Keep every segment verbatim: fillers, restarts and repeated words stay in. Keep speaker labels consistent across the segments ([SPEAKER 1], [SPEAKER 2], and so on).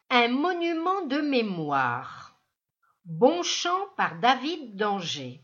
[SPEAKER 1] Un monument de mémoire. Bonchamp par David d'Angers.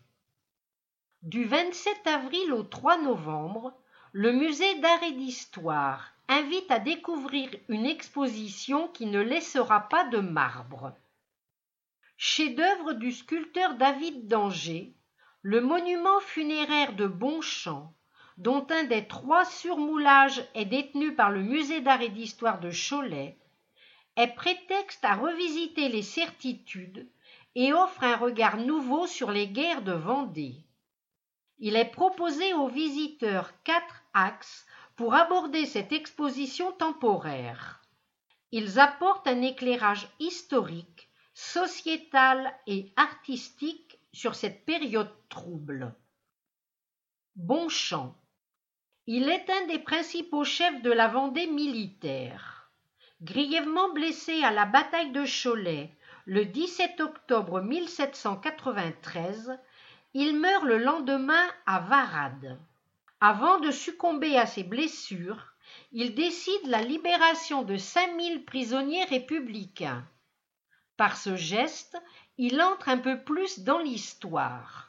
[SPEAKER 1] Du vingt-sept avril au trois novembre, le musée d'art et d'histoire invite à découvrir une exposition qui ne laissera pas de marbre. Chef-d'œuvre du sculpteur David d'Angers, le monument funéraire de Bonchamp, dont un des trois surmoulages est détenu par le musée d'art et d'histoire de Cholet, est prétexte à revisiter les certitudes et offre un regard nouveau sur les guerres de Vendée. Il est proposé aux visiteurs quatre axes pour aborder cette exposition temporaire. Ils apportent un éclairage historique, sociétal et artistique sur cette période trouble. Bonchamp. Il est un des principaux chefs de la Vendée militaire. Grièvement blessé à la bataille de Cholet le dix-sept octobre mille sept cent quatre-vingt-treize, il meurt le lendemain à Varades. Avant de succomber à ses blessures, il décide la libération de cinq mille prisonniers républicains. Par ce geste, il entre un peu plus dans l'histoire.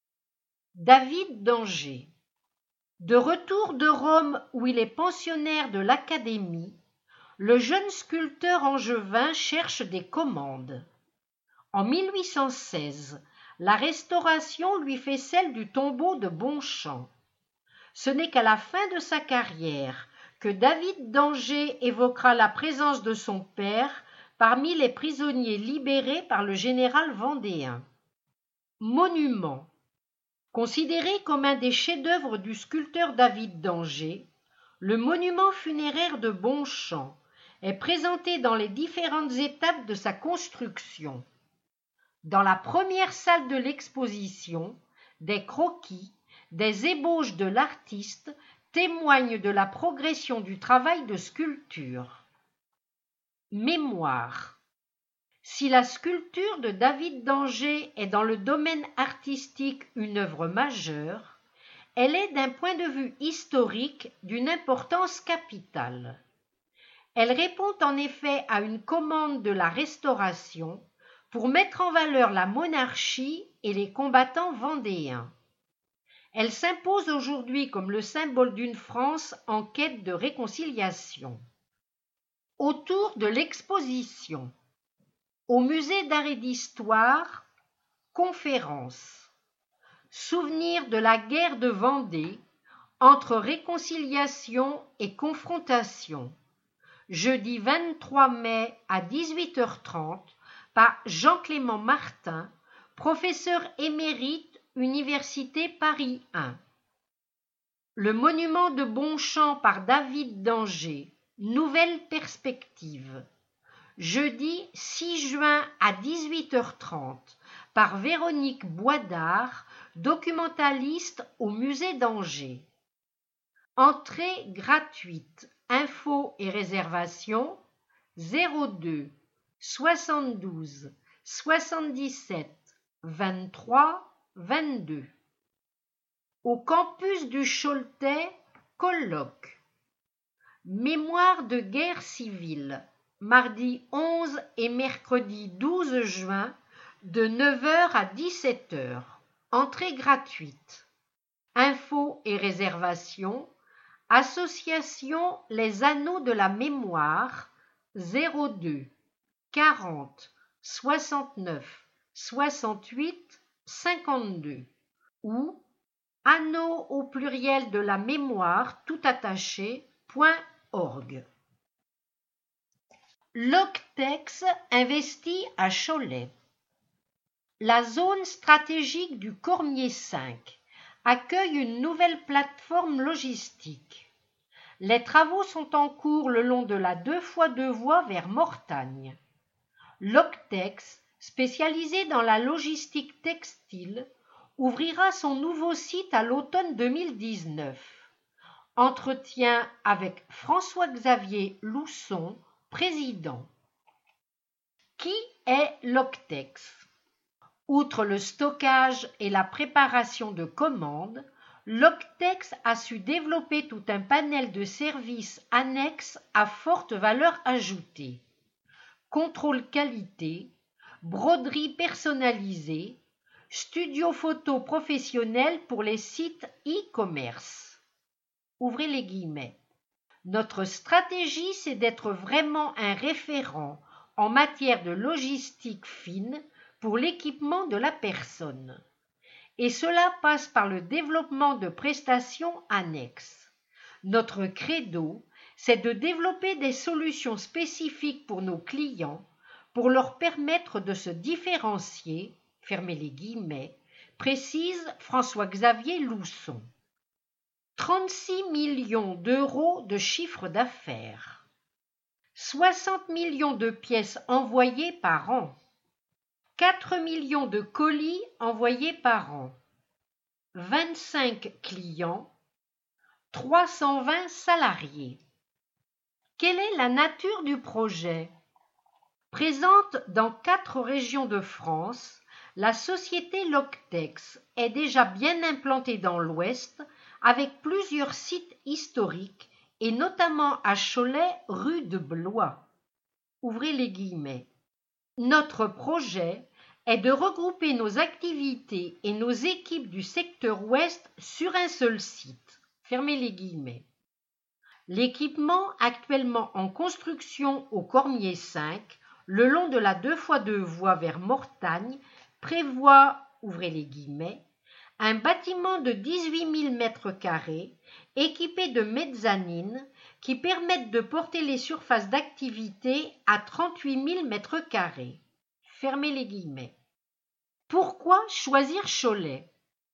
[SPEAKER 1] David d'Angers. De retour de Rome où il est pensionnaire de l'Académie, le jeune sculpteur angevin cherche des commandes. En mille huit cent seize, la Restauration lui fait celle du tombeau de Bonchamp. Ce n'est qu'à la fin de sa carrière que David d'Angers évoquera la présence de son père parmi les prisonniers libérés par le général vendéen. Monument. Considéré comme un des chefs-d'œuvre du sculpteur David d'Angers, le monument funéraire de Bonchamp est présenté dans les différentes étapes de sa construction. Dans la première salle de l'exposition, des croquis, des ébauches de l'artiste témoignent de la progression du travail de sculpture. Mémoire. Si la sculpture de David d'Angers est dans le domaine artistique une œuvre majeure, elle est d'un point de vue historique d'une importance capitale. Elle répond en effet à une commande de la Restauration pour mettre en valeur la monarchie et les combattants vendéens. Elle s'impose aujourd'hui comme le symbole d'une France en quête de réconciliation. Autour de l'exposition. Au musée d'art et d'histoire, conférence. Souvenir de la guerre de Vendée entre réconciliation et confrontation. Jeudi vingt-trois mai à dix-huit heures trente par Jean-Clément Martin, professeur émérite, Université Paris un. Le monument de Bonchamp par David d'Angers, nouvelle perspective. Jeudi six juin à dix-huit heures trente par Véronique Boisdard, documentaliste au musée d'Angers. Entrée gratuite. Infos et réservations zéro deux soixante-douze soixante-dix-sept vingt-trois vingt-deux. Au campus du Choletais, colloque. Mémoire de guerre civile, mardi onze et mercredi douze juin, de neuf heures à dix-sept heures. Entrée gratuite. Infos et réservations. Association Les Anneaux de la Mémoire, zéro deux quarante soixante-neuf soixante-huit cinquante-deux ou anneaux au pluriel de la mémoire tout attaché point org. L'Octex investit à Cholet. La zone stratégique du Cormier cinq accueille une nouvelle plateforme logistique. Les travaux sont en cours le long de la deux fois deux voies vers Mortagne. L'Octex, spécialisé dans la logistique textile, ouvrira son nouveau site à l'automne deux mille dix-neuf. Entretien avec François-Xavier Lousson, président. Qui est l'Octex ? Outre le stockage et la préparation de commandes, l'Octex a su développer tout un panel de services annexes à forte valeur ajoutée. contrôle qualité, broderie personnalisée, studio photo professionnel pour les sites e-commerce. Ouvrez les guillemets. Notre stratégie, c'est d'être vraiment un référent en matière de logistique fine pour l'équipement de la personne. Et cela passe par le développement de prestations annexes. Notre credo, c'est de développer des solutions spécifiques pour nos clients pour leur permettre de se différencier, fermez les guillemets, précise François-Xavier Lousson. trente-six millions d'euros de chiffre d'affaires, soixante millions de pièces envoyées par an, quatre millions de colis envoyés par an, vingt-cinq clients, trois cent vingt salariés. Quelle est la nature du projet? Présente dans quatre régions de France, la société Loctex est déjà bien implantée dans l'Ouest avec plusieurs sites historiques et notamment à Cholet, rue de Blois. Ouvrez les guillemets. Notre projet est de regrouper nos activités et nos équipes du secteur Ouest sur un seul site. Fermez les guillemets. L'équipement actuellement en construction au Cormier cinq, le long de la deux fois deux voies vers Mortagne, prévoit, ouvrez les guillemets, un bâtiment de dix-huit mille mètres carrés équipé de mezzanines qui permettent de porter les surfaces d'activité à trente-huit mille mètres carrés. Fermez les guillemets. Pourquoi choisir Cholet?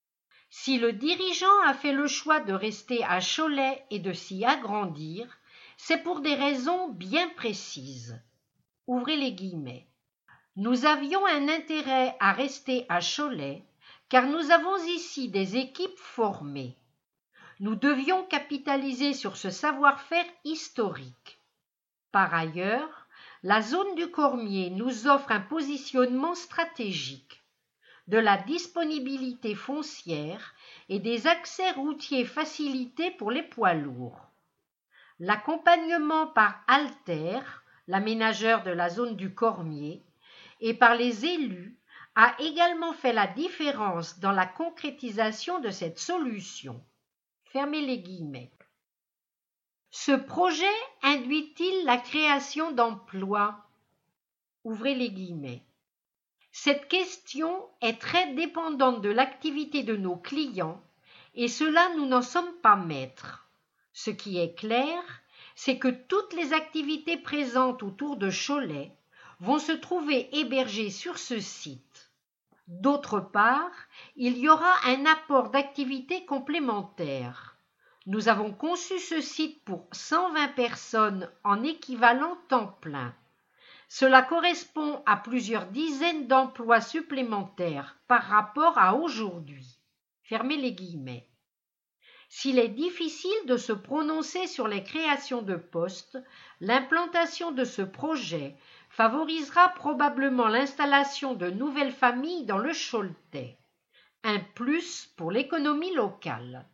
[SPEAKER 1] Si le dirigeant a fait le choix de rester à Cholet et de s'y agrandir, c'est pour des raisons bien précises. Ouvrez les guillemets. Nous avions un intérêt à rester à Cholet car nous avons ici des équipes formées. Nous devions capitaliser sur ce savoir-faire historique. Par ailleurs, la zone du Cormier nous offre un positionnement stratégique, de la disponibilité foncière et des accès routiers facilités pour les poids lourds. L'accompagnement par Alter, l'aménageur de la zone du Cormier, et par les élus a également fait la différence dans la concrétisation de cette solution. Fermez les guillemets. Ce projet induit-il la création d'emplois? Ouvrez les guillemets. Cette question est très dépendante de l'activité de nos clients et cela nous n'en sommes pas maîtres. Ce qui est clair, c'est que toutes les activités présentes autour de Cholet vont se trouver hébergées sur ce site. D'autre part, il y aura un apport d'activités complémentaires. Nous avons conçu ce site pour cent vingt personnes en équivalent temps plein. Cela correspond à plusieurs dizaines d'emplois supplémentaires par rapport à aujourd'hui. Fermez les guillemets. S'il est difficile de se prononcer sur les créations de postes, l'implantation de ce projet favorisera probablement l'installation de nouvelles familles dans le Choletais. Un plus pour l'économie locale.